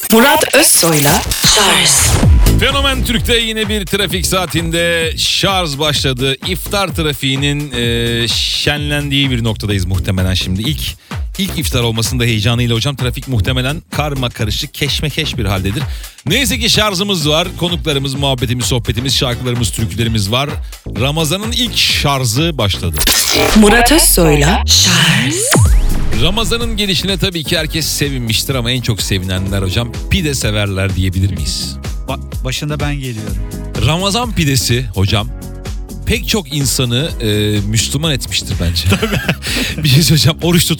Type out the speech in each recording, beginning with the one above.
Murat Özsoy'la Şarj. Fenomen Türk'te yine bir trafik saatinde şarj başladı. İftar trafiğinin şenlendiği bir noktadayız muhtemelen şimdi. İlk iftar olmasının da heyecanıyla hocam trafik muhtemelen karma karışık keşmekeş bir haldedir. Neyse ki şarjımız var. Konuklarımız, muhabbetimiz, sohbetimiz, şarkılarımız, türkülerimiz var. Ramazan'ın ilk şarjı başladı. Murat Özsoy'la Şarj. Ramazan'ın gelişine tabii ki herkes sevinmiştir ama en çok sevinenler hocam pide severler diyebilir miyiz? Başında ben geliyorum. Ramazan pidesi hocam pek çok insanı Müslüman etmiştir bence. Bir şey söyleyeceğim,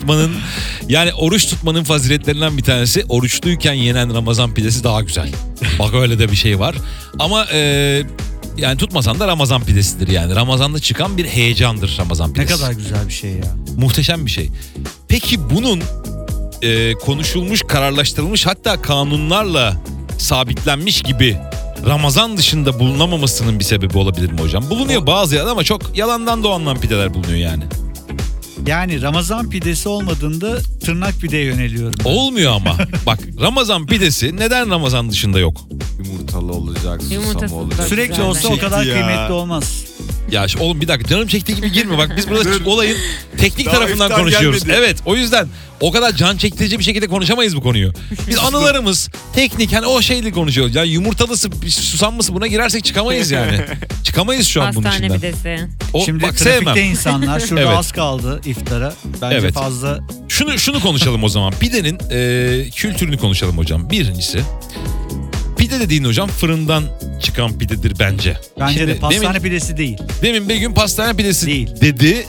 oruç tutmanın faziletlerinden bir tanesi, oruçluyken yenen Ramazan pidesi daha güzel. Bak öyle de bir şey var. Ama yani tutmasan da Ramazan pidesidir yani. Ramazan'da çıkan bir heyecandır Ramazan pidesi. Ne kadar güzel bir şey ya. Muhteşem bir şey. Peki bunun konuşulmuş, kararlaştırılmış, hatta kanunlarla sabitlenmiş gibi Ramazan dışında bulunamamasının bir sebebi olabilir mi hocam? Bulunuyor bazı yerde ama çok yalandan doğandan pideler bulunuyor yani. Yani Ramazan pidesi olmadığında tırnak pideye yöneliyorum. Olmuyor ama. Bak, Ramazan pidesi neden Ramazan dışında yok? Yumurtalı olacak, Yumurtasız susam olacak. Sürekli olsa o kadar kıymetli olmaz. Ya oğlum bir dakika, canım çektiği gibi girme. Bak biz burada olayın teknik Daha tarafından iftar konuşuyoruz. gelmedi. Evet, o yüzden o kadar can çektirici bir şekilde konuşamayız bu konuyu. Biz anılarımız teknik, hani o şeyle konuşuyoruz. Yani yumurtalısı, susamlısı buna girersek çıkamayız yani. Çıkamayız şu an bunun Pastane içinden. pidesi. Şimdi bak, trafikte sevmem. insanlar şurada Evet. az kaldı iftara. Bence Evet. fazla. Şunu konuşalım o zaman. Pidenin kültürünü konuşalım hocam. Birincisi, pide dediğin hocam fırından çıkan pidedir bence. Bence Şimdi de pastane pidesi değil. Demin bir gün pastane pidesi Değil. dedi.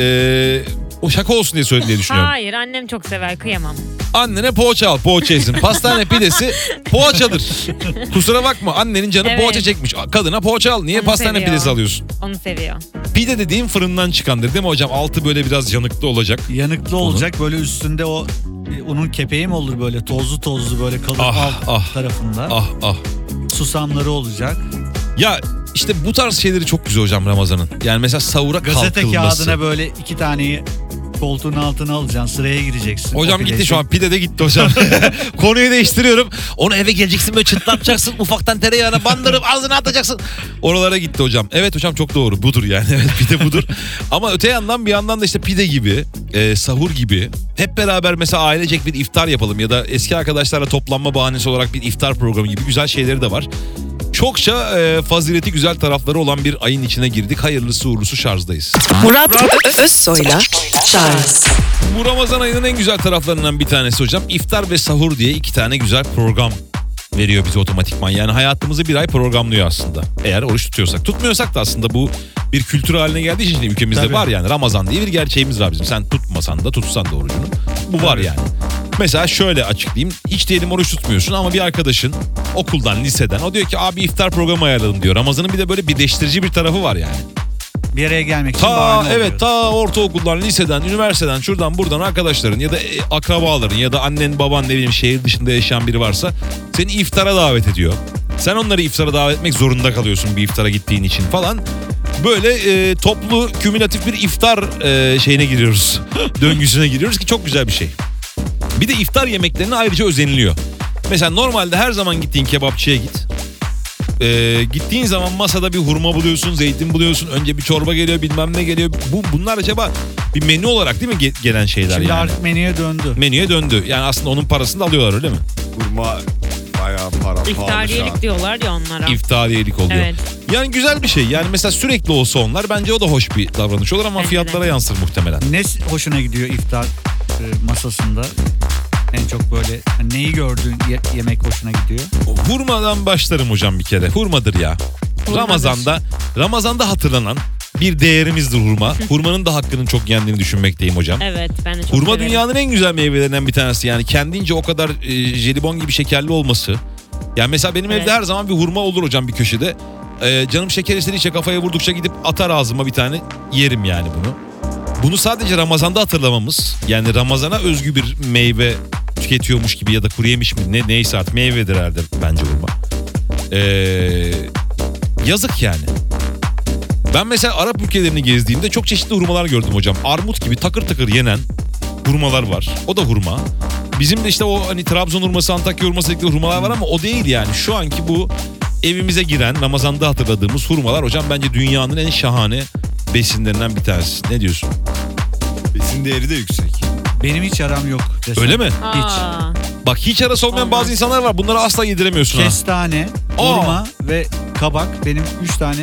O şaka olsun diye söyledi diye düşünüyorum. Hayır, annem çok sever, kıyamam. Annene poğaça al, poğaça yesin. Pastane pidesi poğaçadır. Kusura bakma, annenin canı Evet. poğaça çekmiş. Kadına poğaça al. Niye Onu pastane seviyor. pidesi alıyorsun? Onu seviyor. Pide dediğin fırından çıkandır değil mi hocam? Altı böyle biraz yanıklı olacak. Yanıklı olacak, böyle üstünde o unun kepeği mi olur, böyle tozlu tozlu, böyle kalın alt tarafında. Ah. Susamları olacak. Ya işte bu tarz şeyleri çok güzel hocam Ramazan'ın. Yani mesela sahura Gazete kalkılması. kağıdına böyle 2 taneyi koltuğun altına alacaksın, sıraya gireceksin. Hocam gitti şu an, pide de gitti hocam. Konuyu değiştiriyorum. Onu eve geleceksin, böyle çıtlatacaksın. Ufaktan tereyağına bandırıp ağzına atacaksın. Oralara gitti hocam. Evet hocam, çok doğru. Budur yani. Evet, pide budur. Ama öte yandan bir yandan da işte pide gibi, sahur gibi. Hep beraber mesela ailecek bir iftar yapalım ya da eski arkadaşlarla toplanma bahanesi olarak bir iftar programı gibi güzel şeyleri de var. Çokça fazileti güzel tarafları olan bir ayın içine girdik. Hayırlısı uğurlusu şarjdayız. Murat Özsoy'la Şarj. Bu Ramazan ayının en güzel taraflarından bir tanesi hocam, iftar ve sahur diye 2 tane güzel program veriyor bize otomatikman. Yani hayatımızı bir ay programlıyor aslında. Eğer oruç tutuyorsak. Tutmuyorsak da aslında bu bir kültür haline geldiği için ülkemizde Tabii. var yani. Ramazan diye bir gerçeğimiz var bizim. Sen tutmasan da tutsan da orucunu. Bu var yani. Mesela şöyle açıklayayım. Hiç diyelim oruç tutmuyorsun ama bir arkadaşın okuldan, liseden, o diyor ki abi iftar programı ayarladım diyor. Ramazan'ın bir de böyle birleştirici bir tarafı var yani. Bir araya gelmek için bahane oluyor. Ta ortaokuldan, liseden, üniversiteden, şuradan buradan arkadaşların ya da akrabaların ya da annen, baban, ne bileyim şehir dışında yaşayan biri varsa seni iftara davet ediyor. Sen onları iftara davet etmek zorunda kalıyorsun bir iftara gittiğin için falan. Böyle toplu, kümülatif bir iftar şeyine giriyoruz. Döngüsüne giriyoruz ki çok güzel bir şey. Bir de iftar yemeklerine ayrıca özeniliyor. Mesela normalde her zaman gittiğin kebapçıya git. Gittiğin zaman masada bir hurma buluyorsun, zeytin buluyorsun. Önce bir çorba geliyor, bilmem ne geliyor. Bunlar acaba bir menü olarak değil mi gelen şeyler? Şimdi yani? artık menüye döndü. Menüye döndü. Yani aslında onun parasını da alıyorlar, öyle mi? Hurma bayağı para pahalı şu an. İftariyelik diyorlar ya onlara. İftariyelik oluyor. Evet. Yani güzel bir şey. Yani mesela sürekli olsa onlar, bence o da hoş bir davranış olur ama Bence de. fiyatlara yansır muhtemelen. Ne hoşuna gidiyor iftar masasında? En çok böyle neyi gördüğün yemek hoşuna gidiyor? Hurmadan başlarım hocam bir kere. Hurmadır ya. Hurmadır. Ramazan'da hatırlanan bir değerimizdir hurma. Hurmanın da hakkının çok yendiğini düşünmekteyim hocam. Evet, ben de çok Hurma severim. dünyanın en güzel meyvelerinden bir tanesi. Yani kendince o kadar jelibon gibi şekerli olması. Yani mesela benim Evet. evde her zaman bir hurma olur hocam bir köşede. Canım şeker istedikçe, kafaya vurdukça gidip atar ağzıma bir tane, yerim yani bunu. Bunu sadece Ramazan'da hatırlamamız, yani Ramazan'a özgü bir meyve tüketiyormuş gibi ya da kuru yemiş mi neyse artık, meyvedir herhalde bence hurma. Yazık yani. Ben mesela Arap ülkelerini gezdiğimde çok çeşitli hurmalar gördüm hocam. Armut gibi takır takır yenen hurmalar var. O da hurma. Bizim de işte o hani Trabzon hurması, Antakya hurması dedikleri hurmalar var ama o değil yani. Şu anki bu evimize giren Ramazan'da hatırladığımız hurmalar hocam bence dünyanın en şahane besinlerinden bir tanesi. Ne diyorsun? Besin değeri de yüksek. Benim hiç aram yok desem. Öyle mi? Aa, Bak hiç arası olmayan Olmaz. bazı insanlar var. Bunları asla yediremiyorsun ha. Kestane, hurma ve kabak benim 3 tane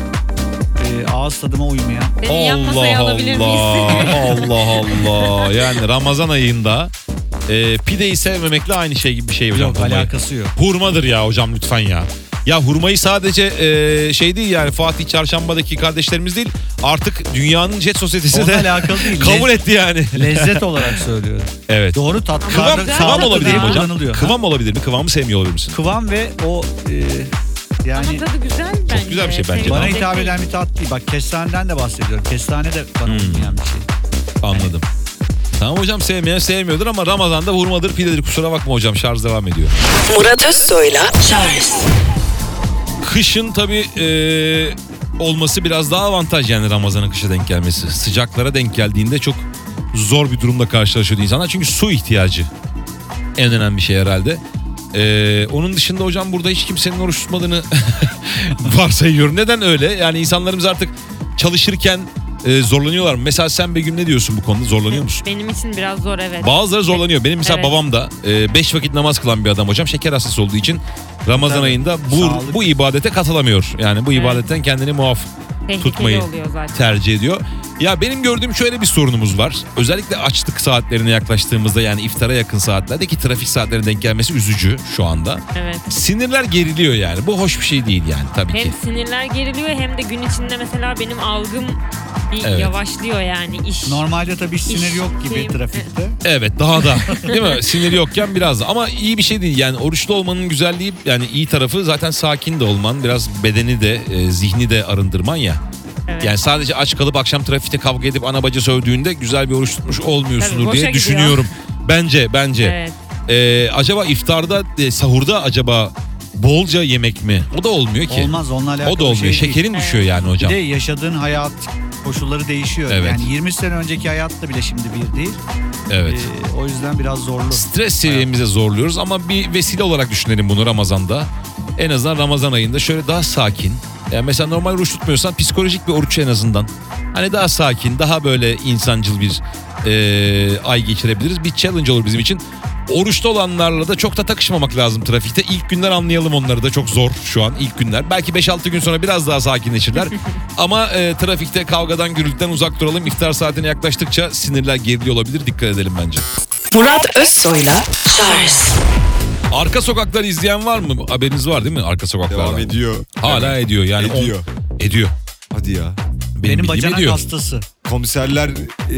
ağız tadıma uymayan. beni yan masaya alabilir miyiz? Allah Allah. Yani Ramazan ayında pideyi sevmemekle aynı şey gibi bir şey hocam. Yok, hurmayı. alakası yok. Hurmadır ya hocam lütfen ya. Ya hurmayı sadece şey değil yani Fatih Çarşamba'daki kardeşlerimiz değil. Artık dünyanın jet sosyetesi Onunla de alakalı değil. kabul etti yani. Lezzet olarak söylüyorum. Evet. Doğru tatlılarda Kıvam olabilir mi tatlı hocam? kullanılıyor. Kıvam olabilir mi? Kıvamı sevmiyor olabilir misin? Kıvam ve o yani Ama tadı güzel bence. güzel bir şey bence. bana Sevilecek hitap değil. eden bir tat değil. Bak kestaneden de bahsediyorum. Kestane de bana uymayan bir şey. Anladım. Tamam hocam sevmeyen sevmiyordur ama Ramazan'da hurmadır pidedir kusura bakma hocam şarj devam ediyor. Murat Özsoy'la Charles Kışın tabii olması biraz daha avantaj yani Ramazan'ın kışa denk gelmesi. Sıcaklara denk geldiğinde çok zor bir durumla karşılaşıyor insanlar. Çünkü su ihtiyacı en önemli şey herhalde. Onun dışında hocam burada hiç kimsenin oruç tutmadığını varsayıyorum. Neden öyle? Yani insanlarımız artık çalışırken zorlanıyorlar mı? Mesela sen Begüm ne diyorsun bu konuda? Zorlanıyor musun? Benim için biraz zor evet. Bazıları zorlanıyor. Benim mesela Evet. babam da 5 vakit namaz kılan bir adam hocam. Şeker hastası olduğu için Ramazan Tabii. ayında Sağlık. bu ibadete katılamıyor. Yani bu Evet. ibadetten kendini muaf Tehlikeli tutmayı oluyor zaten. tercih ediyor. Ya benim gördüğüm şöyle bir sorunumuz var. Özellikle açlık saatlerine yaklaştığımızda yani iftara yakın saatlerdeki trafik saatlerine denk gelmesi üzücü şu anda. Evet. Sinirler geriliyor yani. Bu hoş bir şey değil yani tabii ki. Hem sinirler geriliyor hem de gün içinde mesela benim algım bir Evet. yavaşlıyor yani iş. Normalde tabii sinir İş yok gibi şeyim- trafikte. Evet daha da değil mi? Sinir yokken biraz da ama iyi bir şey değil. Yani oruçlu olmanın güzelliği yani iyi tarafı zaten sakin de olman. Biraz bedeni de zihni de arındırman ya. Evet. Yani sadece aç kalıp akşam trafikte kavga edip ana bacı sövdüğünde güzel bir oruç tutmuş olmuyorsundur Tabii, boşa diye gidiyor. düşünüyorum. Bence. Evet. Acaba iftarda, sahurda acaba bolca yemek mi? O da olmuyor ki. Olmaz onunla alakalı O da olmuyor. şey değil. Şekerin düşüyor yani Bir hocam. de yaşadığın hayat koşulları değişiyor. Evet. Yani 20 sene önceki hayatla bile şimdi bir değil. Evet. O yüzden biraz zorlu. Stres seviyemize zorluyoruz ama bir vesile olarak düşünelim bunu Ramazan'da. En azından Ramazan ayında şöyle daha sakin. Yani mesela normal oruç tutmuyorsan psikolojik bir oruç en azından. Hani daha sakin, daha böyle insancıl bir ay geçirebiliriz. Bir challenge olur bizim için. Oruçta olanlarla da çok da takışmamak lazım trafikte. İlk günler anlayalım onları da çok zor şu an ilk günler. Belki 5-6 gün sonra biraz daha sakinleşirler. Ama trafikte kavgadan gürültüden uzak duralım. İftar saatine yaklaştıkça sinirler geriliyor olabilir. Dikkat edelim bence. Murat Özsoy'la Charles Arka Sokaklar izleyen var mı? Haberiniz var değil mi Arka Sokaklar'dan? Devam ediyor. Hala ediyor yani. Ediyor. Ediyor. Hadi ya. Benim Benim bildiğim bacanak ediyor. hastası. Komiserler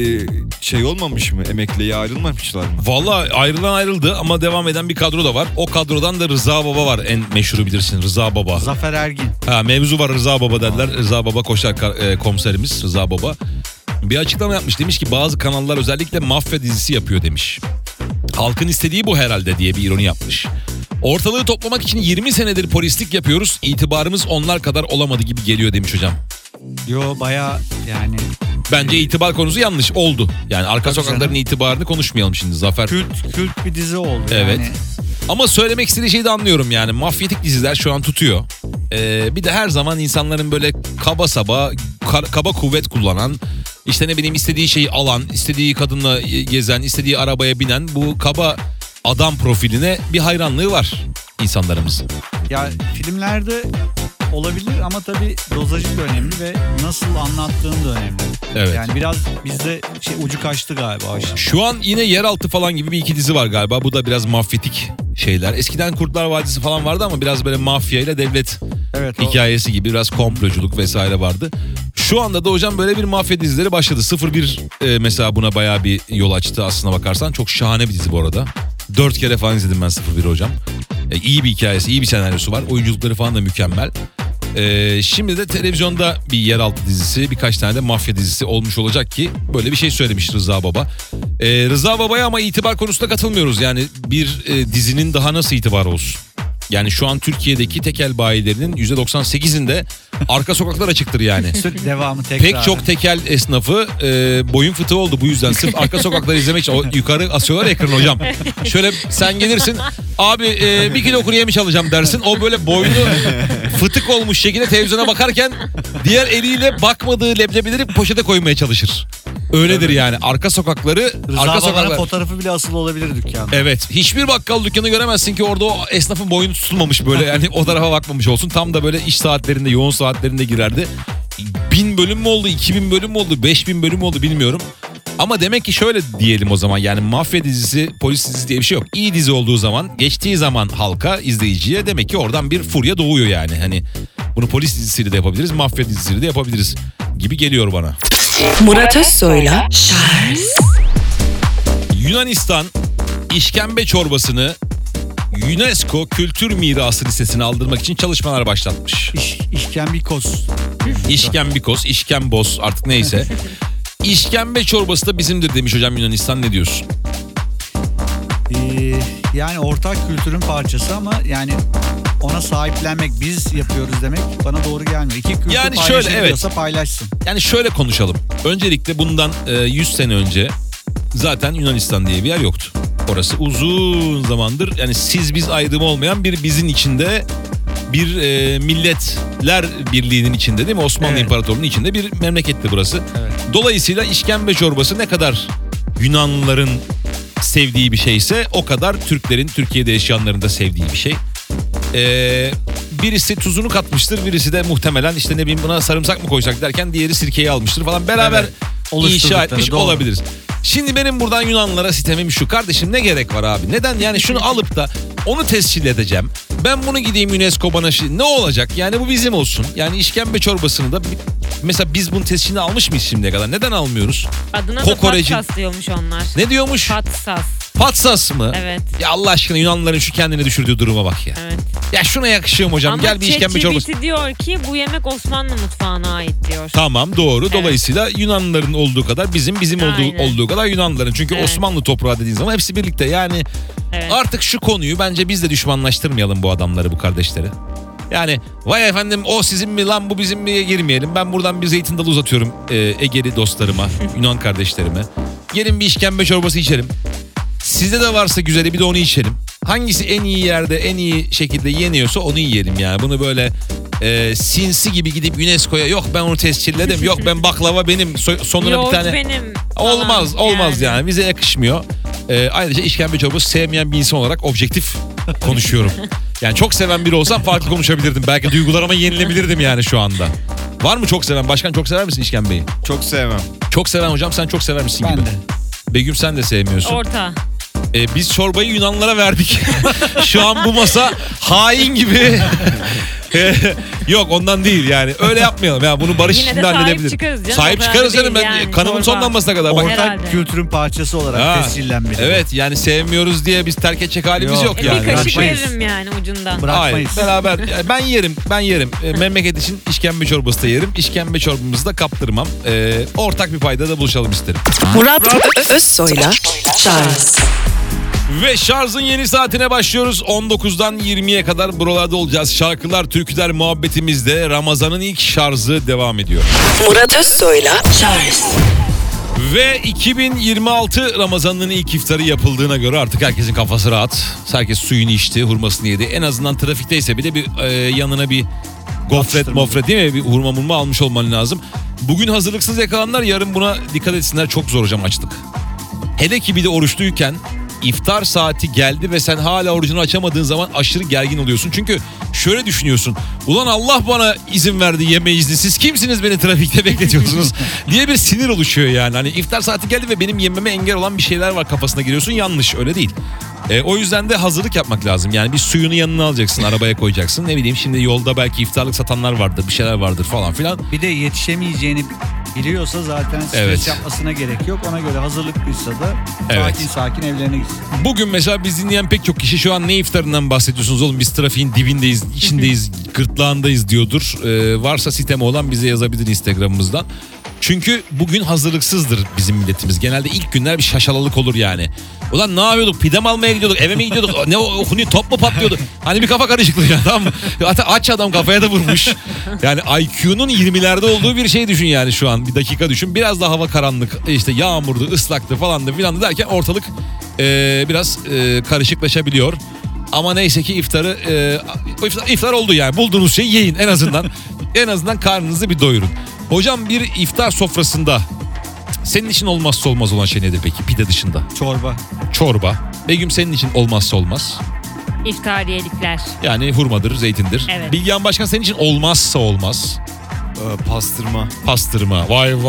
şey olmamış mı? Emekliye ayrılmamışlar mı? Vallahi ayrılan ayrıldı ama devam eden bir kadro da var. O kadrodan da Rıza Baba var en meşhuru bilirsin. Rıza Baba. Zafer Ergin. Ha, mevzu var Rıza Baba dediler. Rıza Baba koşar komiserimiz Rıza Baba. Bir açıklama yapmış. Demiş ki bazı kanallar özellikle mafya dizisi yapıyor demiş. Halkın istediği bu herhalde diye bir ironi yapmış. Ortalığı toplamak için 20 senedir polislik yapıyoruz. İtibarımız onlar kadar olamadı gibi geliyor demiş hocam. Yo baya yani Bence itibar konusu yanlış oldu. Yani Arka Tabii Sokakların canım. itibarını konuşmayalım şimdi Zafer. kült bir dizi oldu. Evet. Yani Ama söylemek istediği şeyi de anlıyorum yani. Mafyatik diziler şu an tutuyor. Bir de her zaman insanların böyle kaba saba, kaba kuvvet kullanan, işte ne bileyim istediği şeyi alan, istediği kadınla gezen, istediği arabaya binen bu kaba adam profiline bir hayranlığı var insanlarımızın. ya filmlerde olabilir ama tabii dozajı da önemli ve nasıl anlattığın da önemli. Evet. Yani biraz bizde ucu kaçtı galiba o işin. Şu an yine Yeraltı falan gibi bir iki dizi var galiba. Bu da biraz mafyatik şeyler. Eskiden Kurtlar Vadisi falan vardı ama biraz böyle mafya ile devlet Evet. hikayesi gibi biraz komploculuk vesaire vardı. Şu anda da hocam böyle bir mafya dizileri başladı. 01 mesela buna bayağı bir yol açtı aslına bakarsan. Çok şahane bir dizi bu arada. 4 kere falan izledim ben 01 hocam. İyi bir hikayesi, iyi bir senaryosu var. Oyunculukları falan da mükemmel. Şimdi de televizyonda bir yeraltı dizisi, birkaç tane de mafya dizisi olmuş olacak ki böyle bir şey söylemiş Rıza Baba. Rıza Baba'ya ama itibar konusunda katılmıyoruz. Yani bir dizinin daha nasıl itibarı olsun? Yani şu an Türkiye'deki tekel bayilerinin %98'inde arka sokaklar açıktır yani. Sürekli devamı tekrar. Pek çok tekel esnafı boyun fıtığı oldu bu yüzden. Sırf arka sokakları izlemek için o yukarı asıyorlar ekranı hocam. Şöyle sen gelirsin abi 1 kilo kuru yemiş alacağım dersin. O böyle boynu fıtık olmuş şekilde televizyona bakarken diğer eliyle bakmadığı leblebileri poşete koymaya çalışır. Öyledir yani. Arka sokakları, Rıza arka Baba'nın sokaklar. fotoğrafı bile asılı olabilir dükkanda. Evet. Hiçbir bakkal dükkanı göremezsin ki orada o esnafın boynu tutulmamış böyle. Yani o tarafa bakmamış olsun. Tam da böyle iş saatlerinde, yoğun saatlerinde girerdi. 1000 bölüm mü oldu, 2000 bölüm mü oldu, 5000 bölüm mü oldu bilmiyorum. Ama demek ki şöyle diyelim o zaman, yani mafya dizisi, polis dizisi diye bir şey yok. İyi dizi olduğu zaman, geçtiği zaman halka, izleyiciye demek ki oradan bir furya doğuyor yani. Hani bunu polis dizisiyle de yapabiliriz, mafya dizisiyle de yapabiliriz gibi geliyor bana. Murat Özsoy'la Charles Yunanistan işkembe çorbasını UNESCO Kültür Mirası listesine aldırmak için çalışmalar başlatmış. İşkembikos. İşkembikos, işkembos artık neyse. İşkembe çorbası da bizimdir demiş hocam Yunanistan, ne diyorsun? Yani ortak kültürün parçası ama yani ona sahiplenmek, biz yapıyoruz demek bana doğru gelmiyor. İki kültür Yani şöyle, paylaşabiliyorsa paylaşsın. Yani şöyle konuşalım. Öncelikle bundan 100 sene önce zaten Yunanistan diye bir yer yoktu. Orası uzun zamandır yani siz biz ayrımı olmayan bir bizin içinde, bir milletler birliğinin içinde, değil mi? Osmanlı Evet. İmparatorluğu'nun içinde bir memleketti burası. Evet. Dolayısıyla işkembe çorbası ne kadar Yunanlıların sevdiği bir şeyse o kadar Türklerin, Türkiye'de yaşayanların da sevdiği bir şey. Birisi tuzunu katmıştır, birisi de muhtemelen işte ne bileyim buna sarımsak mı koysak derken diğeri sirkeyi almıştır falan, beraber Evet. inşa Oluşturdukları, etmiş doğru. olabiliriz. Şimdi benim buradan Yunanlılara sitemim şu: kardeşim ne gerek var abi? Neden yani şunu alıp da onu tescil edeceğim? Ben bunu gideyim UNESCO bana ne olacak? Yani bu bizim olsun. Yani işkembe çorbasını da mesela biz bunun tescilini almış mıyız şimdiye kadar? Neden almıyoruz? Adına da Kokorecin. patsas diyormuş onlar. Ne diyormuş? Patsas. Patsas mı? Evet. Ya Allah aşkına Yunanlıların şu kendini düşürdüğü duruma bak ya. Evet. Ya şuna yakışıyor mu hocam? Ama Gel bir işkembe çorbası. ChatGPT diyor ki bu yemek Osmanlı mutfağına ait diyor. Tamam, doğru. Evet. Dolayısıyla Yunanlıların olduğu kadar bizim Aynen. olduğu kadar Yunanlıların. Çünkü Evet. Osmanlı toprağı dediğin zaman hepsi birlikte. Yani Evet. artık şu konuyu bence biz de düşmanlaştırmayalım bu adamları, bu kardeşleri. Yani vay efendim o sizin mi lan bu bizim mi girmeyelim. Ben buradan bir zeytin dalı uzatıyorum Egeli dostlarıma, Yunan kardeşlerime. Gelin bir işkembe çorbası içelim. Sizde de varsa güzeli bir de onu içelim. Hangisi en iyi yerde, en iyi şekilde yeniyorsa onu yiyelim yani. Bunu böyle sinsi gibi gidip UNESCO'ya yok ben onu tescilledim, yok ben baklava benim, sonuna Yoğurt bir tane... benim falan. Olmaz yani bize yakışmıyor. Ayrıca işkembe çorbası sevmeyen bir insan olarak objektif konuşuyorum. Yani çok seven biri olsam farklı konuşabilirdim. Belki duygularıma yenilebilirdim yani şu anda. Var mı çok seven? Başkan çok sever misin işkembeyi? Çok sevmem. Çok seven hocam, sen çok sever misin Ben gibi? de. Begüm sen de sevmiyorsun. Orta. Biz çorbayı Yunanlara verdik. Şu an bu masa hain gibi. Yok ondan değil yani. Öyle yapmayalım ya. Bunu barış Yine de içinde sahip halledebilir. çıkarız canım. Sahip O kadar çıkarız da canım. değil Ben yani, kanımın çorba. son damlasına kadar. Bak, Ortak Herhalde. kültürün parçası olarak Ha, tescillenmeli. evet yani sevmiyoruz diye biz terk edecek halimiz Yok. yok Bir yani. kaşık bırakmayız. veririm yani ucundan. Hayır, Bırakmayız. beraber ben yerim. Memleket için işkembe çorbası da yerim. İşkembe çorbamızı da kaptırmam. Ortak bir payda da buluşalım isterim. Murat Özsoy'la Charles Ve şarjın yeni saatine başlıyoruz. 19'dan 20'ye kadar buralarda olacağız. Şarkılar, türküler muhabbetimizde Ramazan'ın ilk şarjı devam ediyor. Murat Özsoy'la Charles Ve 2026 Ramazan'ın ilk iftarı yapıldığına göre artık herkesin kafası rahat. Herkes suyunu içti, hurmasını yedi. En azından trafikteyse bile bir yanına bir gofret Atıştırma. mofret değil mi? Bir hurma murma almış olman lazım. Bugün hazırlıksız yakalananlar yarın buna dikkat etsinler. Çok zor hocam açlık. Hele ki bir de oruçluyken iftar saati geldi ve sen hala orucunu açamadığın zaman aşırı gergin oluyorsun. Çünkü şöyle düşünüyorsun. Ulan Allah bana izin verdi, yeme izni. Siz kimsiniz beni trafikte bekletiyorsunuz diye bir sinir oluşuyor yani. Hani iftar saati geldi ve benim yememe engel olan bir şeyler var kafasına giriyorsun. Yanlış, öyle değil. O yüzden de hazırlık yapmak lazım. Yani bir suyunu yanına alacaksın, arabaya koyacaksın. Ne bileyim şimdi yolda belki iftarlık satanlar vardır, bir şeyler vardır falan filan. Bir de yetişemeyeceğini biliyorsa zaten stres Evet. yapmasına gerek yok. Ona göre hazırlıklıysa da Evet. sakin evlerine gitsin. Bugün mesela biz dinleyen pek çok kişi şu an ne iftarından bahsediyorsunuz oğlum, biz trafiğin dibindeyiz, içindeyiz, gırtlağındayız diyordur. Varsa sitemi olan bize yazabilir Instagram'ımızdan. Çünkü bugün hazırlıksızdır bizim milletimiz. Genelde ilk günler bir şaşalalık olur yani. Ulan ne yapıyorduk? Pide mi almaya gidiyorduk? Eve mi gidiyorduk? Ne o top mu patlıyordu? Hani bir kafa karışıklığı ya, tamam mı? Hatta aç adam kafaya da vurmuş. Yani IQ'nun 20'lerde olduğu bir şey düşün yani şu an. Bir dakika düşün. Biraz daha hava karanlık. İşte yağmurdu, ıslaktı falandı filandı derken ortalık biraz karışıklaşabiliyor. Ama neyse ki iftar oldu yani. Bulduğunuz şeyi yiyin en azından. En azından karnınızı bir doyurun. Hocam bir iftar sofrasında senin için olmazsa olmaz olan şey nedir peki pide dışında? Çorba. Çorba. Begüm senin için olmazsa olmaz. İftariyelikler. Yani hurmadır, zeytindir. Evet. Bilgehan Başkan senin için olmazsa olmaz. Pastırma. Pastırma.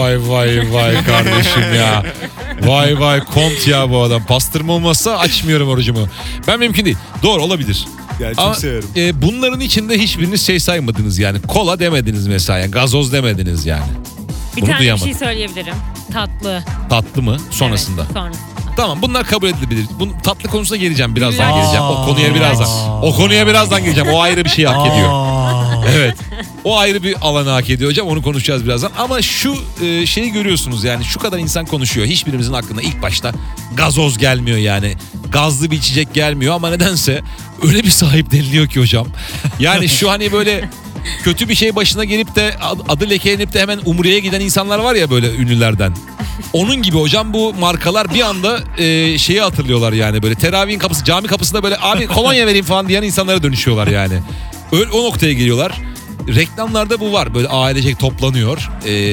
Vay kardeşim ya. Vay kont ya bu adam. Pastırma olmazsa açmıyorum orucumu. Ben mümkün değil. Doğru olabilir. Yani Ama çok severim. bunların içinde hiçbiriniz şey saymadınız yani. Kola demediniz mesela. Yani gazoz demediniz yani. Bir Bunu tane duyamadım. bir şey söyleyebilirim. Tatlı. Tatlı mı? Sonrasında. Evet, sonrasında. Tamam, bunlar kabul edilebilir. Bunun tatlı konusuna geleceğim birazdan Güllaç. geleceğim. O konuya birazdan. O konuya birazdan geleceğim. O ayrı bir şey hak ediyor. Evet. O ayrı bir alanı hak ediyor hocam. Onu konuşacağız birazdan. Ama şu şeyi görüyorsunuz yani şu kadar insan konuşuyor. Hiçbirimizin aklına ilk başta gazoz gelmiyor yani. Gazlı bir içecek gelmiyor ama nedense öyle bir sahipleniliyor ki hocam. Yani şu hani böyle kötü bir şey başına gelip de adı lekelenip de hemen Umre'ye giden insanlar var ya böyle ünlülerden. Onun gibi hocam bu markalar bir anda şeyi hatırlıyorlar yani böyle teravihin kapısı, cami kapısında böyle abi kolonya vereyim falan diyen insanlara dönüşüyorlar yani. Öyle, o noktaya geliyorlar. Reklamlarda bu var böyle ailecek toplanıyor.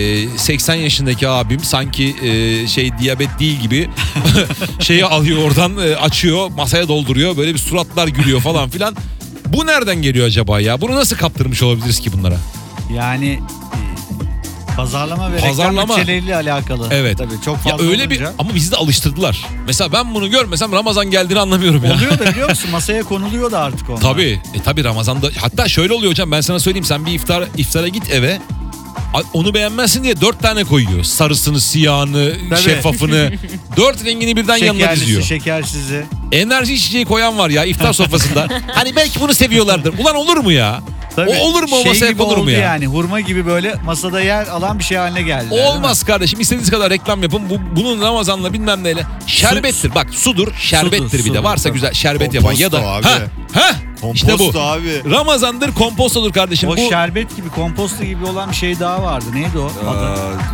80 yaşındaki abim sanki diyabet değil gibi şeyi alıyor oradan açıyor masaya dolduruyor böyle bir suratlar gülüyor falan filan. Bu nereden geliyor acaba ya? Bunu nasıl kaptırmış olabiliriz ki bunlara? Yani pazarlama ve reklam bütçeleriyle alakalı. Evet. Tabii çok Ya fazla öyle olunca. ama bizi de alıştırdılar. Mesela ben bunu görmesem Ramazan geldiğini anlamıyorum ya. Oluyor da biliyor musun? Masaya konuluyor da artık onlar. Tabii Ramazan'da hatta şöyle oluyor hocam ben sana söyleyeyim sen bir iftara git eve. Onu beğenmezsin diye 4 tane koyuyor. Sarısını, siyahını, Tabii. şeffafını. 4 rengini birden yanına diziyor. Şekersizi. Enerji içeceği koyan var ya iftar sofrasında. Hani belki bunu seviyorlardır. Ulan olur mu ya? Tabii. O olur mu o masaya gibi konur mu oldu ya? Yani hurma gibi böyle masada yer alan bir şey haline geldi. Olmaz kardeşim. İstediğiniz kadar reklam yapın. Bunun Ramazan'la bilmem neyle. Şerbettir. Bak sudur, şerbettir bir de. sudur, Varsa tabii. güzel şerbet yapan ya da. Komposto abi. İşte bu. Komposto abi. Ramazan'dır, kompostodur kardeşim. O Bu şerbet gibi, komposto gibi olan bir şey daha vardı. Neydi o? Adı.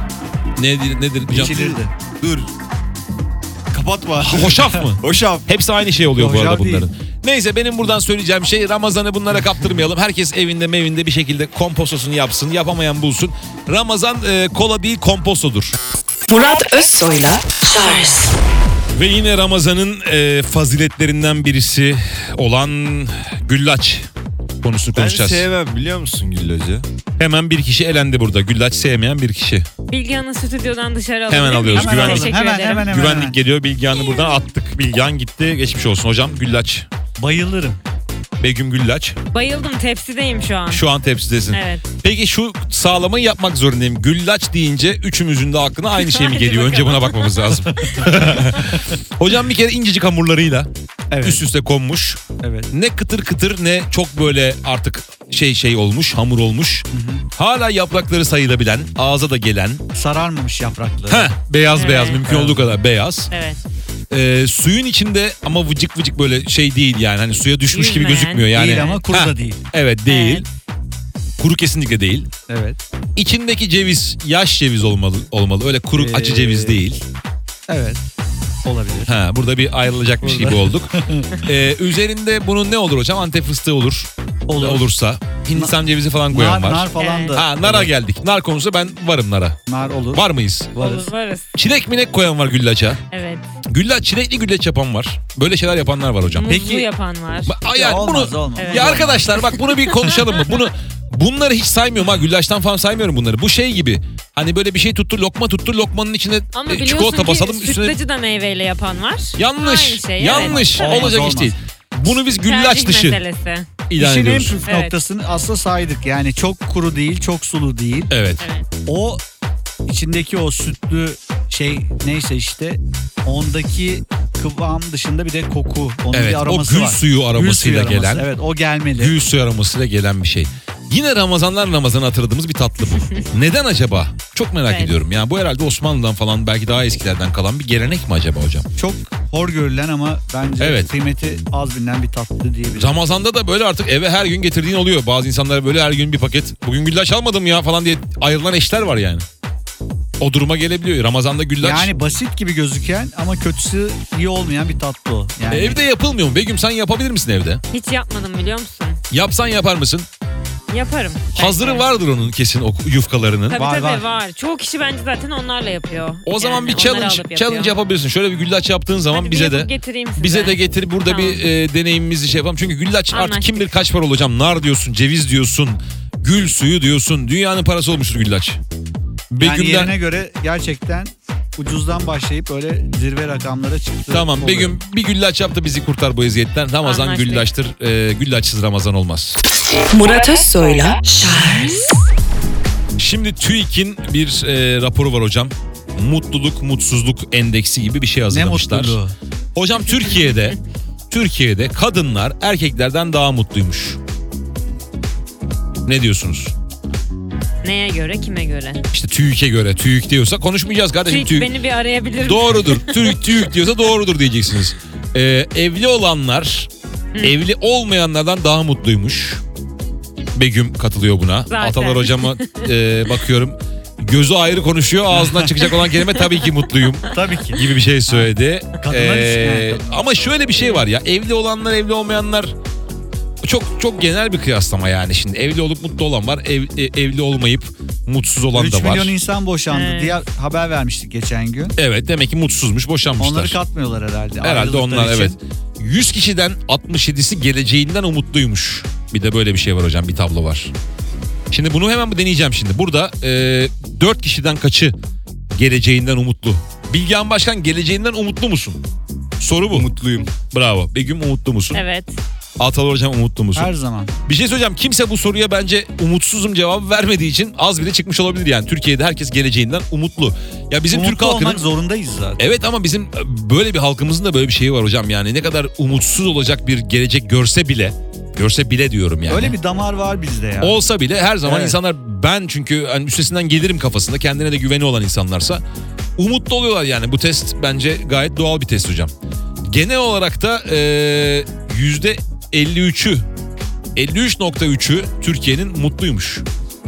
nedir? İçilirdi. Dur. Kapatma. Hoşaf mı? Hoşaf. Hepsi aynı şey oluyor bu arada Hoşaf değil. bunların. Neyse benim buradan söyleyeceğim şey Ramazan'ı bunlara kaptırmayalım. Herkes evinde bir şekilde kompostosunu yapsın. Yapamayan bulsun. Ramazan kola değil kompostodur. Murat Özsoy'la Charles Ve yine Ramazan'ın faziletlerinden birisi olan güllaç konusunu Ben konuşacağız. sevmem biliyor musun güllacı? Hemen bir kişi elendi burada. Güllaç sevmeyen bir kişi. Bilgehan'ı stüdyodan dışarı alabilir Hemen miyim? alıyoruz, Hemen güvenlik. alalım. Teşekkür Hemen, ederim. hemen. Güvenlik geliyor. Bilgehan'ı buradan attık. Bilgehan gitti. Geçmiş olsun hocam. Güllaç. Bayılırım. Begüm Güllaç. Bayıldım, tepsideyim şu an. Şu an tepsidesin. Evet. Peki şu sağlamayı yapmak zorundayım. Güllaç deyince üçümüzün de aklına aynı şey mi Hadi geliyor? Önce bakalım. buna bakmamız lazım. Hocam bir kere incecik hamurlarıyla Evet. üst üste konmuş. Evet. Ne kıtır kıtır ne çok böyle artık şey olmuş, hamur olmuş. Hala yaprakları sayılabilen, ağza da gelen. Sararmamış yaprakları. Beyaz Evet. beyaz mümkün olduğu kadar beyaz. Evet. Suyun içinde ama vıcık vıcık böyle şey değil yani. Hani suya düşmüş gibi Yüzmeyen. gözükmüyor yani. Değil ama kuru Ha, da değil. Evet değil. Evet. Kuru kesinlikle değil. Evet. İçindeki ceviz yaş ceviz olmalı. Öyle kuru acı ceviz değil. Evet. Olabilir. Burada bir ayrılacakmış Burada. gibi olduk. Üzerinde bunun ne olur hocam? Antep fıstığı olur. Olur. Olursa. Hindistan cevizi falan koyan var. Nar falan Evet. da. Nara geldik. Nar konusu ben varım nara. Nar olur. Var mıyız? Varız. Olur, varız. Çilek minek koyan var güllaça. Evet. Çilekli güllaç yapan var. Böyle şeyler yapanlar var hocam. Muzlu Peki- yapan var. Yani olmaz, bunu olmaz. Evet. ya arkadaşlar bak bunu bir konuşalım mı? Bunları hiç saymıyorum ha. Güllaçtan falan saymıyorum bunları. Bu şey gibi. Hani böyle bir şey tuttur, lokma tuttur, lokmanın içine Ama biliyorsun çikolata ki basalım üstüne. sütlacı da meyveyle yapan var. Yanlış. Aynı şey, Yanlış. evet. Olacak Olmaz, iş değil. Bunu biz güllaç Tercih dışı meselesi. ilan İşin en ediyoruz. püf Evet. noktasını aslında saydık. Yani çok kuru değil, çok sulu değil. Evet. Evet. O içindeki o sütlü şey neyse işte ondaki kıvam dışında bir de koku. Onun Evet. bir O aroması gül var. suyu aromasıyla Gül suyu aroması. gelen. Evet, o gelmeli. Gül suyu aromasıyla gelen bir şey. Yine Ramazan'dan Ramazan'a hatırladığımız bir tatlı bu. Neden acaba? Çok merak Evet. ediyorum. Yani bu herhalde Osmanlı'dan falan belki daha eskilerden kalan bir gelenek mi acaba hocam? Çok hor görülen ama bence Evet. kıymeti az bilinen bir tatlı diyebilirim. Ramazan'da da böyle artık eve her gün getirdiğin oluyor. Bazı insanlar böyle her gün bir paket, bugün güllaç almadım ya falan diye ayrılan eşler var yani. O duruma gelebiliyor. Ramazan'da güllaç. Yani basit gibi gözüken ama kötüsü iyi olmayan bir tatlı o. Yani Evde yapılmıyor mu? Begüm sen yapabilir misin evde? Hiç yapmadım biliyor musun? Yapsan yapar mısın? Yaparım. Hazırı Bence. vardır onun kesin o yufkalarının. Tabii Var, tabii var. var. Çoğu kişi bence zaten onlarla yapıyor. O zaman Yani bir onları challenge alıp yapıyor. challenge yapabilirsin. Şöyle bir güllaç yaptığın zaman Hadi bir bize yapıp de getireyim size. bize de getir. Burada Tamam. bir deneyimimizi şey yapalım. Çünkü güllaç artık Anlaştık. kim bilir kaç para olacağım. Nar diyorsun, ceviz diyorsun, gül suyu diyorsun. Dünyanın parası olmuştur güllaç. yani Begüm'den yerine göre gerçekten ucuzdan başlayıp böyle zirve rakamlara çıktı. tamam oluyor. Begüm bir güllaç yaptı bizi kurtar bu eziyetten. Ramazan Anlaştık. güllaçtır. Güllaçsız Ramazan olmaz. Murat Özsoy'la Charles Şimdi TÜİK'in bir raporu var hocam. Mutluluk, mutsuzluk endeksi gibi bir şey Ne hazırlamışlar. mutluluğu. Hocam Türkiye'de kadınlar erkeklerden daha mutluymuş. Ne diyorsunuz? Neye göre, kime göre? İşte TÜİK'e göre. TÜİK diyorsa konuşmayacağız kardeşim. TÜİK TÜİK. beni bir arayabilir mi? Doğrudur. TÜİK diyorsa doğrudur diyeceksiniz. Evli olanlar evli olmayanlardan daha mutluymuş. Begüm katılıyor buna. Zaten. Atalar hocama bakıyorum. Gözü ayrı konuşuyor. Ağzından çıkacak olan kelime tabii ki mutluyum Tabii ki. gibi bir şey söyledi. Kadınlar için yani. Ama şöyle bir şey var ya. Evli olanlar, evli olmayanlar çok genel bir kıyaslama yani. Şimdi evli olup mutlu olan var. Evli olmayıp mutsuz olan 3 da var. milyon insan boşandı Evet. diye haber vermiştik geçen gün. Evet, demek ki mutsuzmuş, boşanmışlar. Onları katmıyorlar herhalde. Herhalde Ayrıldıkları onlar için. evet. 100 kişiden 67'si geleceğinden umutluymuş. Bir de böyle bir şey var hocam, bir tablo var. Şimdi bunu hemen bir deneyeceğim şimdi. Burada 4 kişiden kaçı geleceğinden umutlu? Bilgehan Başkan, geleceğinden umutlu musun? Soru bu. Mutluyum. Bravo. Begüm, umutlu musun? Evet. Atalar hocam, umutlu musun? Her zaman. Bir şey söyleyeceğim. Kimse bu soruya bence umutsuzum cevabı vermediği için az bile çıkmış olabilir yani. Türkiye'de herkes geleceğinden umutlu. Ya bizim Türk Umutlu halkının... olmak zorundayız zaten. Evet ama bizim böyle bir halkımızın da böyle bir şeyi var hocam yani. Ne kadar umutsuz olacak bir gelecek görse bile diyorum yani. Öyle bir damar var bizde ya. Olsa bile her zaman Evet. insanlar ben çünkü hani üstesinden gelirim kafasında, kendine de güveni olan insanlarsa umutlu oluyorlar yani. Bu test bence gayet doğal bir test hocam. Genel olarak da %53'ü Türkiye'nin mutluymuş.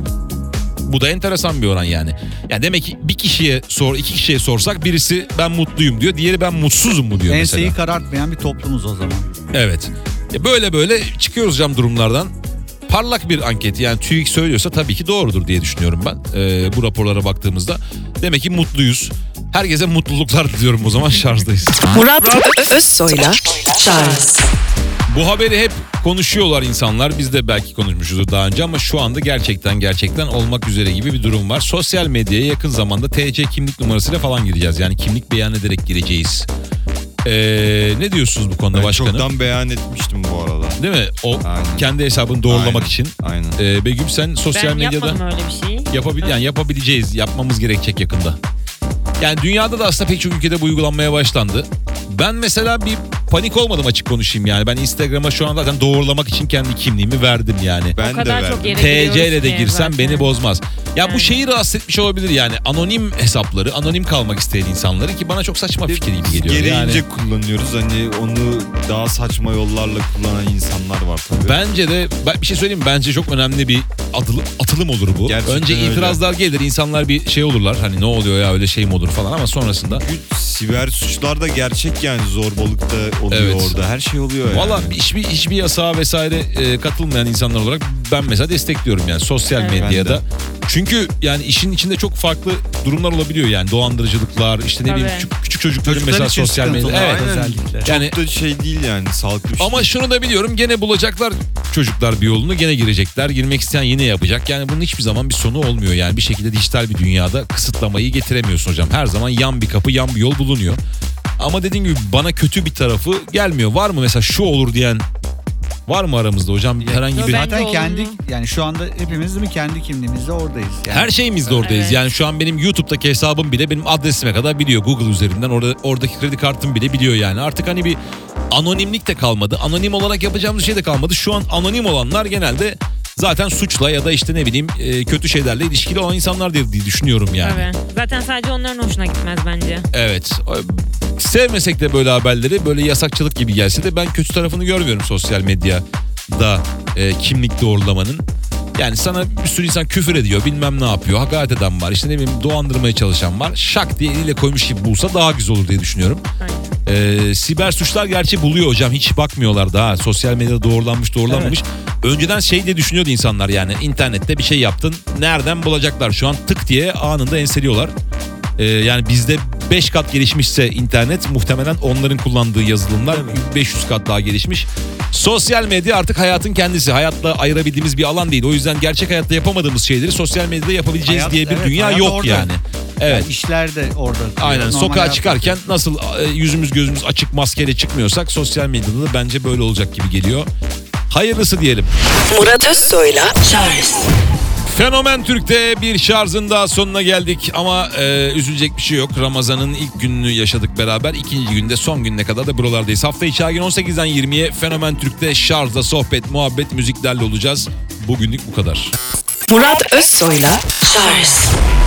Bu da enteresan bir oran yani. Yani demek ki iki kişiye sorsak birisi ben mutluyum diyor, diğeri ben mutsuzum mu diyor Enseyi mesela. karartmayan bir toplumuz o zaman. Evet. Böyle çıkıyoruz hocam durumlardan. Parlak bir anket yani TÜİK söylüyorsa tabii ki doğrudur diye düşünüyorum ben. Bu raporlara baktığımızda. Demek ki mutluyuz. Herkese mutluluklar diliyorum o zaman, şarjdayız. Murat Özsoy'la Charles Bu haberi hep konuşuyorlar insanlar. Biz de belki konuşmuşuzdur daha önce ama şu anda gerçekten olmak üzere gibi bir durum var. Sosyal medyaya yakın zamanda TC kimlik numarasıyla falan gireceğiz. Yani kimlik beyan ederek gireceğiz. Ne diyorsunuz bu konuda Ben başkanım? çoktan beyan etmiştim bu arada. Değil mi? O Aynen. kendi hesabını doğrulamak Aynen. için. Aynen. Begüm sen sosyal Ben medyada yapmadım öyle bir şey. yapabileceğiz. Yapmamız gerekecek yakında. Yani dünyada da aslında pek çok ülkede bu uygulanmaya başlandı. Ben mesela bir panik olmadım, açık konuşayım yani. Ben Instagram'a şu an zaten doğrulamak için kendi kimliğimi verdim yani. Ben O kadar de çok verdim. yere TC ile de giriyoruz ki girsem zaten. beni bozmaz. Ya bu Evet. şeyi rahatsız etmiş olabilir yani. Anonim hesapları, anonim kalmak isteyen insanları, ki bana çok saçma bir fikir gibi geliyor. Gereğince Yani kullanıyoruz. Hani onu daha saçma yollarla kullanan insanlar var tabii. bence de bir şey söyleyeyim mi? Bence çok önemli bir atılım olur bu. Gerçekten Önce öyle. itirazlar gelir, insanlar bir şey olurlar. Hani ne oluyor ya, öyle şey mi olur falan, ama sonrasında Siber suçlar da gerçek yani, zorbalık da oluyor Evet. orada. Her şey oluyor yani. valla hiçbir yasağa vesaire katılmayan insanlar olarak ben mesela destekliyorum yani sosyal Evet. medyada. Ben de. Çünkü yani işin içinde çok farklı durumlar olabiliyor yani, dolandırıcılıklar, işte ne bileyim Tabii. küçük çocukların Çocuklar mesela için sosyal sıkıntı medyada. var, Evet. özellikle. Yani Çok da şey değil yani, sağlıklı bir şey ama değil. şunu da biliyorum, gene bulacaklar çocuklar bir yolunu, gene girecekler. Girmek isteyen yine yapacak. Yani bunun hiçbir zaman bir sonu olmuyor yani. Bir şekilde dijital bir dünyada kısıtlamayı getiremiyorsun hocam. Her zaman yan bir kapı, yan bir yol bulunuyor. Ama dediğim gibi bana kötü bir tarafı gelmiyor. Var mı mesela şu olur diyen, var mı aramızda hocam herhangi bir... Bence Zaten olumlu. kendi yani şu anda hepimiz değil mi kendi kimliğimizde oradayız. Yani. Her şeyimizde oradayız. Evet. Yani şu an benim YouTube'daki hesabım bile benim adresime kadar biliyor. Google üzerinden oradaki kredi kartım bile biliyor yani. Artık hani bir anonimlik de kalmadı. Anonim olarak yapacağımız şey de kalmadı. Şu an anonim olanlar genelde zaten suçla ya da işte ne bileyim kötü şeylerle ilişkili olan insanlar diye düşünüyorum yani. Tabii. Zaten sadece onların hoşuna gitmez bence. Evet. Sevmesek de böyle haberleri, böyle yasakçılık gibi gelse de ben kötü tarafını görmüyorum sosyal medyada kimlik doğrulamanın. Yani sana bir sürü insan küfür ediyor, bilmem ne yapıyor, hakaret eden var, işte ne bileyim dolandırmaya çalışan var. Şak diye eliyle koymuş gibi bulsa daha güzel olur diye düşünüyorum. Siber suçlar gerçi buluyor hocam, hiç bakmıyorlar daha sosyal medyada doğrulanmış doğrulanmamış. Önceden şey diye düşünüyordu insanlar, yani internette bir şey yaptın nereden bulacaklar, şu an tık diye anında enseliyorlar. Yani bizde 5 kat gelişmişse internet, muhtemelen onların kullandığı yazılımlar 500 kat daha gelişmiş. Sosyal medya artık hayatın kendisi. Hayatla ayırabildiğimiz bir alan değil. O yüzden gerçek hayatta yapamadığımız şeyleri sosyal medyada yapabileceğiz Hayat, diye bir evet, dünya hayat yok orada. yani. Evet. Yani işler de orada. Aynen, Normal sokağa hayat- çıkarken nasıl yüzümüz gözümüz açık maskeyle çıkmıyorsak sosyal medyada da bence böyle olacak gibi geliyor. Hayırlısı diyelim. Murat Özsoy'la Charles Fenomen Türk'te bir şarjın daha sonuna geldik ama üzülecek bir şey yok. Ramazan'ın ilk gününü yaşadık beraber. İkinci günde son gününe kadar da buralardayız. Hafta içi her gün 18'den 20'ye Fenomen Türk'te şarjda sohbet, muhabbet, müziklerle olacağız. Bugünlük bu kadar. Murat Özsoy'la Charles